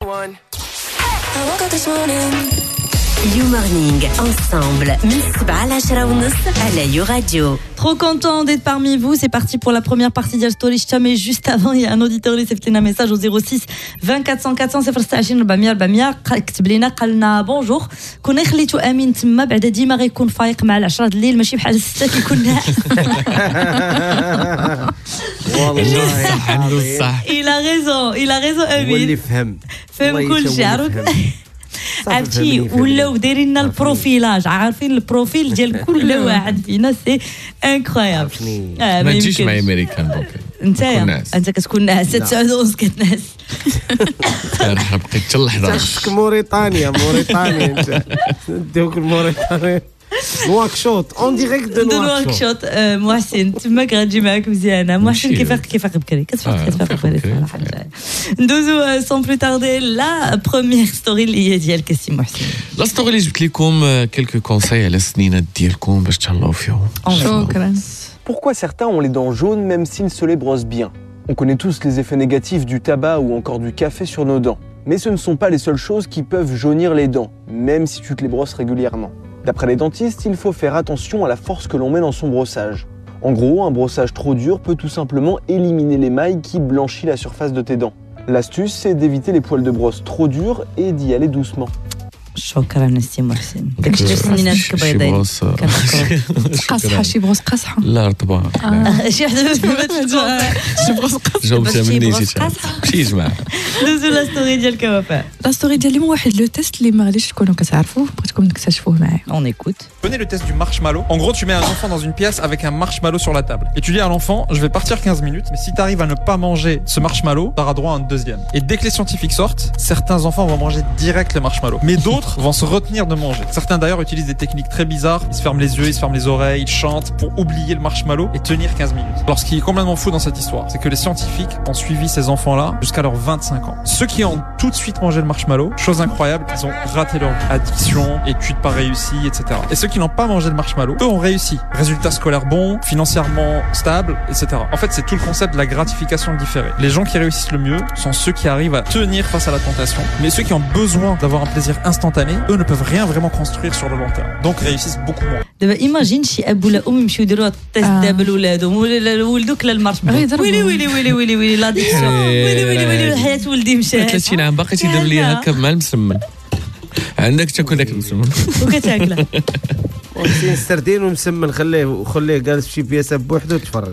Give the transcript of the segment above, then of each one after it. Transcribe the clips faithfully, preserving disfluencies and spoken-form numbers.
I woke up this morning. You Morning, ensemble, من سبعة لعشرة ونص على يو راديو. Trop content d'être parmi vous. C'est parti pour la première partie de Story Chita. Mais juste avant, il y a un auditeur qui s'est fait un message au zéro six vingt quatre cent quatre cents صفر ستة وعشرين أربعمية أربعمية كتب لنا قالنا بونجور كنا خليتو امين تما بعد ديما غيكون فايق مع العشرة د الليل ماشي بحال الستة كيكون ناعس. والله عنده الصح. Il a raison, il a raison هو اللي امين. فهم فهم كل شيء عرفت. عرفتي فهمني، ولاو دايرين لنا البروفيلاج عارفين البروفيل ديال كل واحد فينا سي انكرويابل. عرفني. ما تجيش مع امريكان دونك انت ناعس. انت كتكون ناعس تسعة ونص كتنعس. راح بقيت حتى ل حداش. خصك موريتانيا موريتانيا انت نديوك الموريتانيا نواكشوط اون ديريكت دو دو نواكشوط. نواكشوط محسن تماك غتجي معاك مزيانه محسن ماشي- كيفاق كيفاق بكري كتفيق آه، كتفيق كيفاق بكري بكري. صراحه. ندوزو سون بلو تاردي لا بروميير ستوري اللي هي ديالك السي محسن. لا ستوري اللي جبت لكم كلكو كونساي على السنينات ديالكم باش تهلاو فيهم. شكرا. Pourquoi certains ont les dents jaunes même s'ils se les brossent bien? On connaît tous les effets négatifs du tabac ou encore du café sur nos dents. Mais ce ne sont pas les seules choses qui peuvent jaunir les dents, même si tu te les brosses régulièrement. D'après les dentistes, il faut faire attention à la force que l'on met dans son brossage. En gros, un brossage trop dur peut tout simplement éliminer l'émail qui blanchit la surface de tes dents. L'astuce, c'est d'éviter les poils de brosse trop durs et d'y aller doucement. شكرا السي محسن. داكشي علاش سنيناتك بيضين. بروس قصحة شي بروس قصحة لا رطبه. شي وحده باش ما شي بروس قصحة جاوبتها شي مني بروس جيت قاصحة. ماشي جماعه. ندوزو لا ستوري ديالك وفاء. لا ستوري ديالي مو واحد لو تيست اللي ما غاديش تكونوا كتعرفوه بغيتكم نكتشفوه معايا. اون ايكوت. Connais le test du marshmallow. En gros, tu mets un enfant dans une pièce avec un marshmallow sur la table. Et tu dis à l'enfant, je vais partir quinze minutes, mais si tu arrives à ne pas manger ce marshmallow, tu auras droit à un deuxième. Et dès que les scientifiques sortent, certains enfants vont manger direct le marshmallow. Mais d'autres vont se retenir de manger. Certains d'ailleurs utilisent des techniques très bizarres. Ils se ferment les yeux, ils se ferment les oreilles, ils chantent pour oublier le marshmallow et tenir quinze minutes. Alors ce qui est complètement fou dans cette histoire, c'est que les scientifiques ont suivi ces enfants-là jusqu'à leurs vingt-cinq ans. Ceux qui ont tout de suite mangé le marshmallow, chose incroyable, ils ont raté leur vie. Addiction, études pas réussies, et cetera. Et ceux qui n'ont pas mangé le marshmallow, eux ont réussi. Résultats scolaires bons, financièrement stables, et cetera. En fait, c'est tout le concept de la gratification différée. Les gens qui réussissent le mieux sont ceux qui arrivent à tenir face à la tentation. Mais ceux qui ont besoin d'avoir un plaisir instantané, eux ne peuvent rien vraiment construire sur le long terme. Donc réussissent beaucoup moins. دابا ايماجين شي اب ولا ام يمشيو يديروا التيست آه. دابا لولادهم ولا ولدو كلا المارشميلو. غير يضربوا. ويلي ويلي ويلي ويلي ويلي لاديكسيون ويلي ويلي ويلي حياة ولدي مشات ثلاثين عام باقي تيدير لي هكا مع المسمن. عندك تاكل داك المسمن. وكتاكله. وكاين السردين ومسمن خليه وخليه جالس في شي بياسه بوحدو تفرج.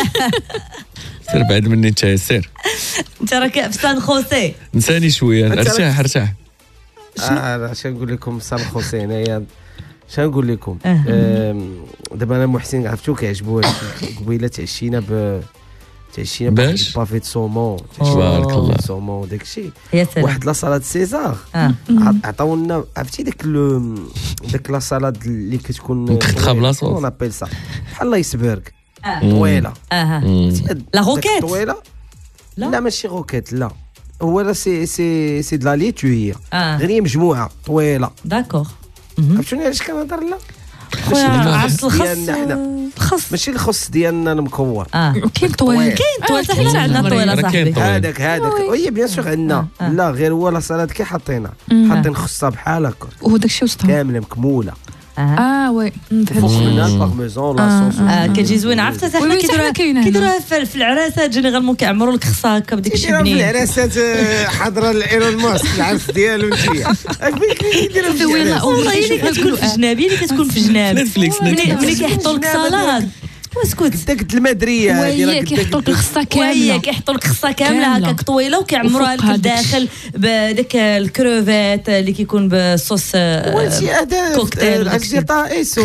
سير بعد مني انت سير. انت راك في سان خوسي. نساني شويه ارتاح ارتاح. اه اش نقول لكم صال خوسي هنايا اش نقول لكم. أه. آم، دابا انا محسن عرفتو كيعجبو قبيله تعشينا ب تعشينا باش؟ بافي دو سومون تبارك الله. سومون داكشي يا سلام. واحد لا صالاد سيزار اه عطاونا عرفتي داك ال- داك لا صالاد اللي كتكون مكتخة بلا صوص. اون ابيل سا بحال لايسبرغ آه. طويله. اه مم. لا روكيت؟ طويله لا. لا ماشي روكيت لا هو لا سي سي سي د لا ليتو هي اه غير هي مجموعه طويله. داكور. عرفتوني علاش كنهضر لا خويا عرفت الخص ديالنا حنا. الخص ماشي الخص ديالنا المكور اه كاين طويل كاين طويل آه، حتى حنا عندنا طويل راه كاين صاحبي. طويل. هذاك هذاك وي بيان سور عندنا آه. لا غير هو لا صالاد كي حاطينها مم. حاطين خصها بحال هكا وهو داكشي وسطهم. كامله مكموله اه اه وي مم، فوق فهمت. منها البارميزون لا آه، صوص اه كتجي زوينه عرفت حتى وي، حنا وي، حتى حنا كيديروها كاينة هنا. كيديروها في في العراسات جينيرالمون كيعمروا لك خصها هكا بديك الشي يديرها في بنين. العراسات آه، حاضره الايلون ماسك العرس ديالو انت يديرها في زوينة. العراسات. والله اللي كتكون في جنابي اللي كتكون في جناب نتفليكس، ملي نتفليكس. ملي كيحطوا لك صالاد واسكت داك المدريه هذه وهي كيحطوا لك الخصه وهي كامله. كيحطوا لك خصها كامله كاملة. هكاك طويله وكيعمروها لك وفوقها داك لداخل بداك الكروفيت اللي كيكون بالصوص آه، وانت هذا كوكتيل العرس ديال طائسو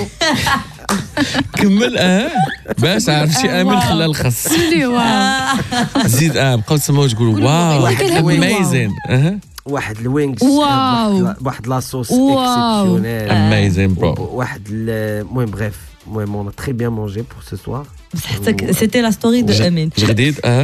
كمل اه باش عرف شي امن خلى الخص. اللي واو. زيد اه بقاو تسمعوا تقول واو واحد الهبل واو. اميزين اها واحد الوينغز واو. واحد لاصوص واو. اكسبسيونيل اميزين برو. واحد المهم بريف المهم on a très bien mangé pour ce soir. بصحتك سيتي لا ستوري دو امين جديد اه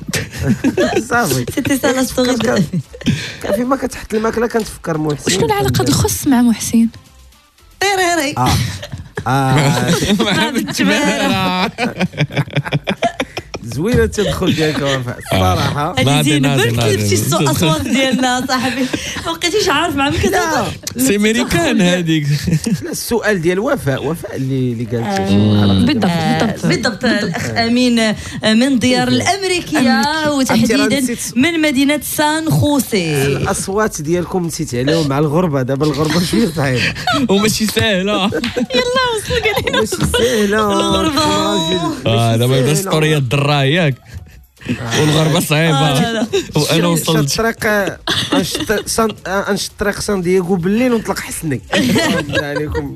صافي سيتي سا لا ستوري دو امين كان فيما كتحط الماكله كنتفكر محسن. شنو العلاقه الخص مع محسن؟ طيريري اه اه محمد جماله زوينه التدخل ديالك وفاء الصراحه. هذه زين ناضي، برك ناضي، لبستي ناضي. الاصوات ديالنا صاحبي ما بقيتيش عارف مع من كتهضر. سي امريكان هذيك. لا السؤال ديال وفاء وفاء اللي اللي قالت بالضبط آه، بالضبط بالضبط الاخ امين آه، من ديار الامريكيه وتحديدا من مدينه سان خوسي. الاصوات ديالكم نسيت عليهم مع الغربه. دابا الغربه شويه صعيبه وماشي سهله. ماشي سهله الغربة. اه دابا يبدا ستوريه الدرا ياك والغربه آه، لا، صعيبه. لا. وانا وصلت الطريق انش الطريق سان دييغو بالليل ونطلق حسني. بالله عليكم.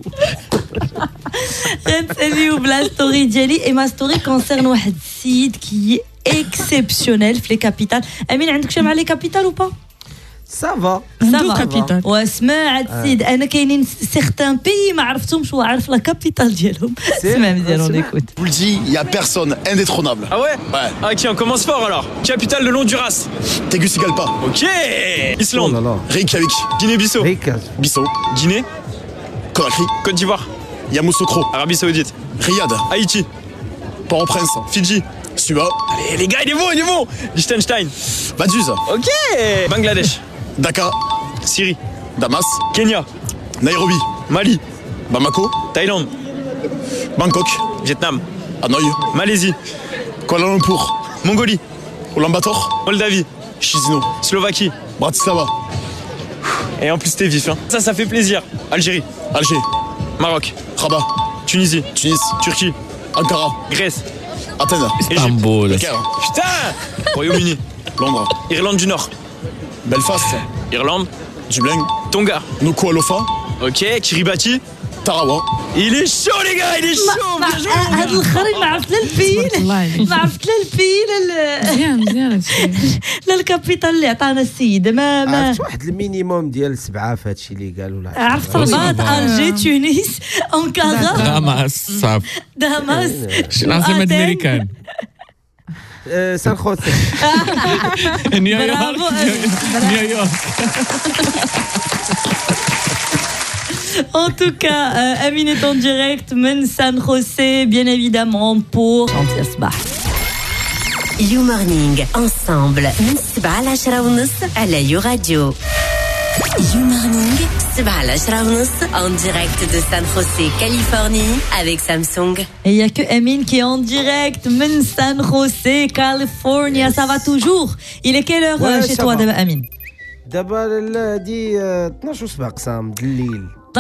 غنساليو بلا ستوري ديالي اي ما ستوري كونسيرن واحد السيد كي اكسبسيونيل في لي كابيتال. امين عندك شي مع لي كابيتال او با؟ سافا عنده كابيتال. واسمع السيد انا كاينين سيغتان بي ما عرفتهمش وعارف لا كابيتال ديالهم. اسمع مزيان اون ايكوت. Je vous le dis, il n'y a personne indétrônable. Ah ouais Ouais. Ah ok, on commence fort alors. Capitale de l'Honduras. Tegucigalpa, Ok. Oh là Islande. là. Reykjavik, Guinée-Bissau. هيك Bissau, Guinée. Conakry, Côte d'Ivoire. Yamoussoukro, Arabie Saoudite. Riyad, Haïti. Port-au-Prince, Fidji. Suva, Allez les gars, il est bon, il est bon. Liechtenstein. Vaduz, Ok. Bangladesh. Dakar, Syrie. Damas, Kenya. Nairobi, Mali. Bamako, Thaïlande. Bangkok, Vietnam. Hanoï, Malaisie. Kuala Lumpur, Mongolie. Ulaanbaatar, Moldavie. Chisinau, Slovaquie. Bratislava, Et en plus t'es vif hein. Ça ça fait plaisir. Algérie. Alger, Maroc. Rabat, Tunisie. Tunis, Turquie. Ankara, Grèce. Athènes, اسطنبول. Caire, Putain. Royaume-Uni. Londres, Irlande du Nord. Belfast, Irlande. Dublin, Tonga. Nuku'alofa, Ok. Kiribati. Tarawa, Il est chaud les gars, il est chaud. ما- bien joué. هاد الاخرين ما عرفت لا البي الله عليك. ما عرفت لا البي لا ال- مزيان مزيان هادشي. لا الكابيتال اللي عطانا السيد ما ما عرفت واحد المينيموم ديال سبعه في هادشي اللي قالوا لا عرفت رباط الجي تونس انقره داماس صعب. داماس شي العاصمه آتين. الامريكان. آه، سان خوسي. نيويورك. برافو. نيويورك. En tout cas, euh, Amine est en direct, من San José, bien évidemment, pour Chantier Sbah. يو مورنينغ انصامبل من سبعة لعشرة ونص على يو راديو. يو مورنينغ سبعة لعشرة ونص en direct de San José, Californie avec Samsung. Et il n'y a que Amine qui est en direct, من San José, California. Ça va toujours? Il est quelle heure Ouais, euh, chez ça toi, va. d'abord, Amine? دابا هادي آه، اثناش وسبع قسام د الليل.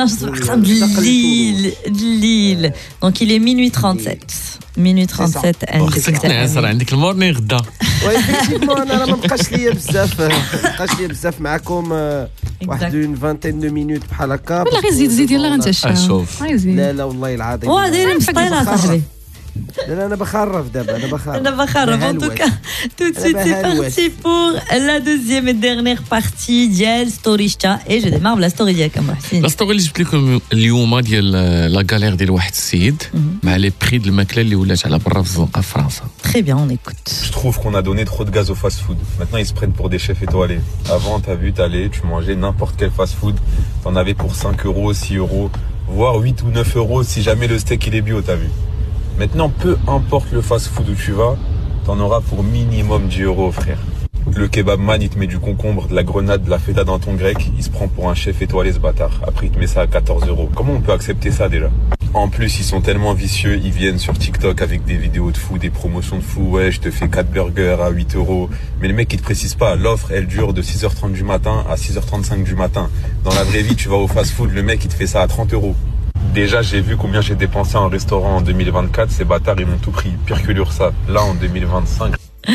de Lille, de Lille. Donc il est minuit trente-sept. Minuit trente-sept à خصك تنعسر عندك المورنينغ غدا. وإفيكتيفمون انا راه ما بقاش ليا بزاف ما بقاش ليا بزاف معكم آه، واحد اون فانتين دو مينوت بحال هكا. ولا غير زيد زيد يلا غنتعشى. شوف. غير زيد. لا لا والله العظيم. Oh, داير مسطيلة صاحبي. لا لا انا بخرف دابا انا بخرف. On va faire en tout cas. Tout de suite, c'est parti pour la deuxième et dernière partie ديال ستوريشتا. Et je démarre la story ديالك محسن. لا ستوري اللي جبت لكم اليوم ديال لا غالير ديال واحد السيد مع لي بري د الماكله اللي ولات على برا في الزنقه في فرنسا. Très bien, on écoute. Je trouve qu'on a donné trop de gaz au fast-food. Maintenant, ils se prennent pour des chefs étoilés. Avant, t'as vu, t'allais, tu mangeais n'importe quel fast-food. T'en avais pour cinq euros, six euros, voire huit ou neuf euros si jamais le steak il est bio, t'as vu. Maintenant, peu importe le fast-food où tu vas, t'en auras pour minimum dix euros, frère. Le kebab man, il te met du concombre, de la grenade, de la feta dans ton grec. Il se prend pour un chef étoilé, ce bâtard. Après, il te met ça à quatorze euros. Comment on peut accepter ça déjà? En plus, ils sont tellement vicieux, ils viennent sur TikTok avec des vidéos de fou, des promotions de fou. Ouais, je te fais quatre burgers à huit euros. Mais le mec, il te précise pas. L'offre, elle dure de six heures trente du matin à six heures trente-cinq du matin. Dans la vraie vie, tu vas au fast-food, le mec, il te fait ça à trente euros. Déjà, j'ai vu combien j'ai dépensé en restaurant en deux mille vingt-quatre. Ces bâtards, ils m'ont tout pris. Pire que l'URSSAF. Là, en deux mille vingt-cinq.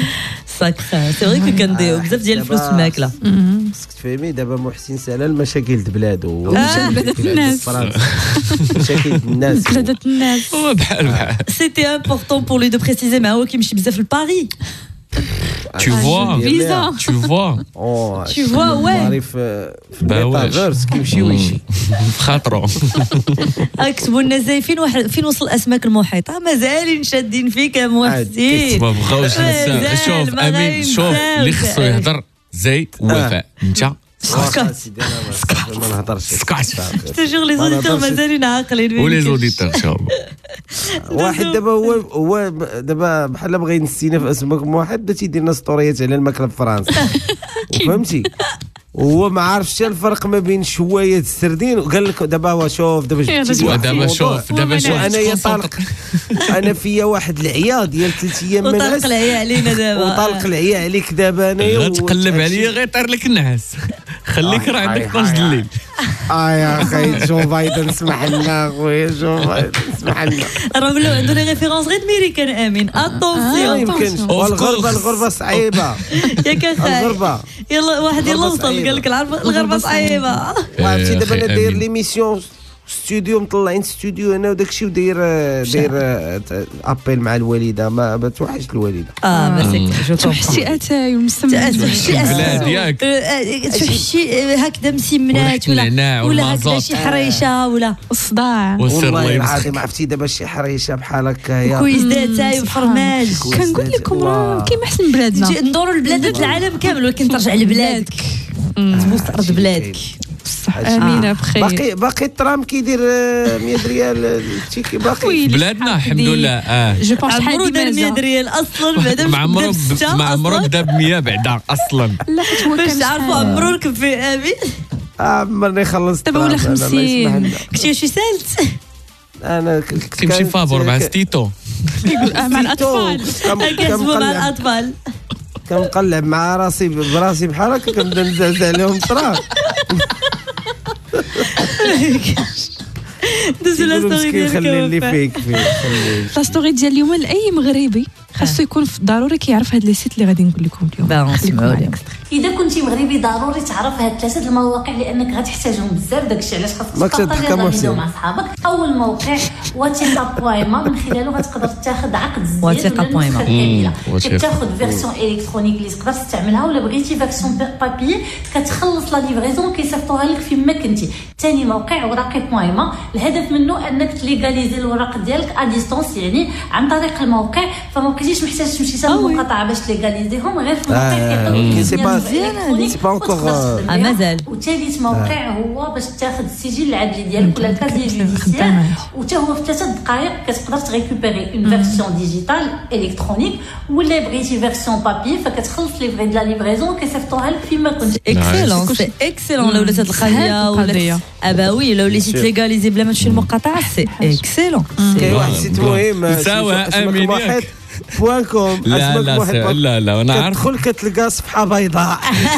Ça craint. C'est vrai que كنديروا بزاف ديال الفلوس في الماكله. خصك تفهمي دابا محسن سالا المشاكل د بلادو. بلاد الناس. مشاكل الناس. بلاد الناس. هو بحال بحال. C'était important pour lui de préciser ما هو كيمشي بزاف لباريس. Tu vois, فيزا. tu vois. Tu vois, ouais. عارف في با واش. الميتافيرس كيمشي ويمشي. خاطرو. اكتبوا لنا زي فين واحد فين وصل الاسماك المحيطه مازالين شادين فيك يا محسن. ما بغاوش نساو. مازال شوف ما امين، شوف غينساوش. اللي خصو يهضر زي وفاء. انت ما نهضرش سكاش تجور لي زوديتور مازالين عاقلين ولي زوديتور شوف واحد دابا هو هو دابا بحال بغى ينسينا في اسمكم واحد بدا تيدير لنا ستوريات على الماكله في فرنسا فهمتي وهو ما عارفش الفرق ما بين شويه السردين وقال لك دابا هو شوف دابا دابا شوف دابا شوف انا يا طالق انا فيا واحد العيا ديال ثلاث ايام من وطلق العيا علينا دابا وطلق العيا عليك دابا انايا غتقلب عليا غيطير لك النعاس خليك راه عندك اثناش الليل اه يا اخي جو بايدن اسمح لنا خويا جو بايدن اسمح لنا راه ولاو عندو لي ريفيرونس غير ميريكان امين ما اتونسيون يمكنش والغربه الغربه صعيبه ياك اخاي الغربه يلا واحد يلا وصل قال لك الغربه صعيبه عرفتي دابا انا داير ليميسيون ستوديو مطلعين ستوديو هنا وداك الشيء وداير داير ابيل مع الوالده ما توحش الوالده اه ميرسي جو توحشي اتاي ومسمى البلاد ياك توحشي هكذا مسمنات ولا ولا هكذا شي حريشه ولا الصداع والله العظيم عرفتي دابا شي حريشه بحال هكايا كويزات تاي وفرماج كنقول لكم راه كيما احسن بلادنا ندوروا لبلادات العالم كامل ولكن ترجع لبلادك تبوس ارض بلادك امينه بخير باقي باقي الترام كيدير مية ريال التيكي باقي بلادنا الحمد لله اه جو بونس عمرو دار مية ريال اصلا بعدا مع عمرو مع عمرو بدا ب مية بعدا اصلا لا حيت هو باش كان عارفوا عمرو ركب في امين عمرني خلصت دابا ولا خمسين كنتي شي سالت انا كتمشي فابور مع ستيتو يقول مع الاطفال كنسبوا مع الاطفال كنقلب مع راسي براسي بحال هكا كنبدا نزعزع عليهم التراب دوزو لا ستوري ديالك خلي اللي فيك فيه لا ستوري ديال اليوم لاي مغربي خاصو يكون ضروري كيعرف هاد لي سيت اللي غادي نقول لكم اليوم نسمعوا لك اذا كنتي مغربي ضروري تعرف هاد ثلاثه المواقع لانك غتحتاجهم بزاف داكشي علاش خاصك تبارطاجيهم مع صحابك. اول موقع واتيقا بويما من خلاله غتقدر تاخذ عقد زياد واتيقا بويما كتاخذ فيرسيون الكترونيك اللي تقدر تستعملها ولا بغيتي فيرسيون بابي كتخلص لا ليفريزون كيصيفطوها لك فيما كنتي. ثاني موقع وراقي بويما الهدف منه انك تليغاليزي الوراق ديالك ا ديستونس يعني عن طريق الموقع فما بقيتيش محتاج تمشي حتى للمقاطعه باش تليغاليزيهم غير في الموقع مزيان سي با انكور مازال. وثالث موقع هو باش تاخذ السجل العدلي ديالك ولا الكازي جوديسيير وتا هو في ثلاثه دقائق كتقدر تريكوبيري اون فيرسيون ديجيتال الكترونيك ولا بغيتي فيرسيون بابي فكتخلص لي فري د لا ليفريزون كيصيفطوها لك فيما كنت. اكسلون سي اكسلون لو لات القضيه ولا ابا وي لو ليتي تليغاليزي بلا ما تمشي للمقاطعه سي اكسلون. كاين واحد سيت مهم سوا امين بوان كوم لا لا لا لا انا عارف تدخل كتلقى صفحه بيضاء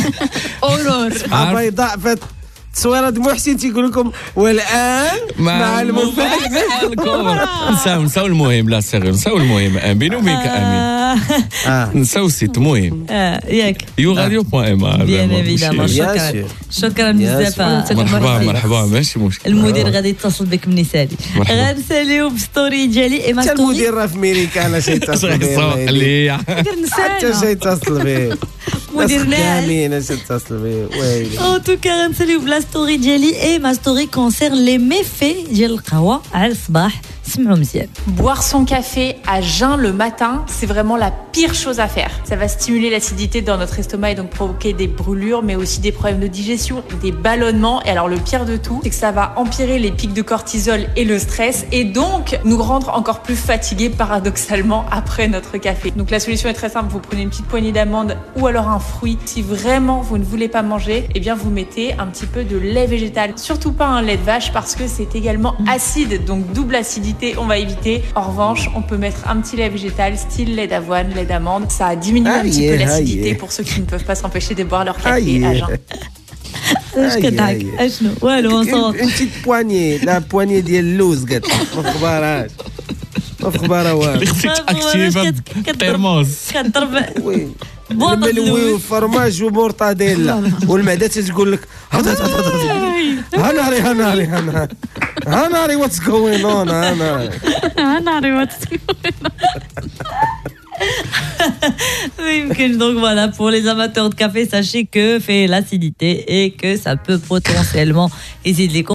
اورور صفحه بيضاء فات تصويره دموع حسين تيقول لكم والان مع المفاجاه الكبرى. نساو نساو المهم لا سيغ نساو المهم بيني وبينك امين نساو سيت مهم ياك يو راديو بوان ام بيان ايفيدامون شكرا شكرا بزاف مرحبا مرحبا ماشي مشكل. المدير غادي يتصل بك من سالي غنساليو بستوري ديالي ايما ستوري المدير راه في ميريكا انا شي يتصل لي حتى شي يتصل به مديرنا امين اش يتصل به ويلي ان توكا غنساليو بلا ستوري ديالي اي ما ستوري كونسيرن لي ميفي ديال القهوه على الصباح. Boire son café à jeun le matin, c'est vraiment la pire chose à faire. Ça va stimuler l'acidité dans notre estomac et donc provoquer des brûlures, mais aussi des problèmes de digestion, des ballonnements. Et alors le pire de tout, c'est que ça va empirer les pics de cortisol et le stress et donc nous rendre encore plus fatigués paradoxalement après notre café. Donc la solution est très simple, vous prenez une petite poignée d'amandes ou alors un fruit. Si vraiment vous ne voulez pas manger, eh bien vous mettez un petit peu de lait végétal. Surtout pas un lait de vache parce que c'est également acide, donc double acidité. On va éviter. En revanche, on peut mettre un petit lait végétal, style lait d'avoine, lait d'amande. Ça diminue un petit peu l'acidité pour ceux qui ne peuvent pas s'empêcher de boire leur café à jeun. اش كتعك اشنو والو نصوت انت بواني لا بواني ديال اللوز قالت ما خبارهاش ما خبارها والو خصك اكتيفا ترموز كضرب وين الملوي والفرماج ومورطاديلا والمعده تقول لك هناري هناري هناري هناري واتس جوين اون هناري هناري واتس Donc voilà, pour les amateurs de café, sachez que fait l'acidité et que ça peut potentiellement aider les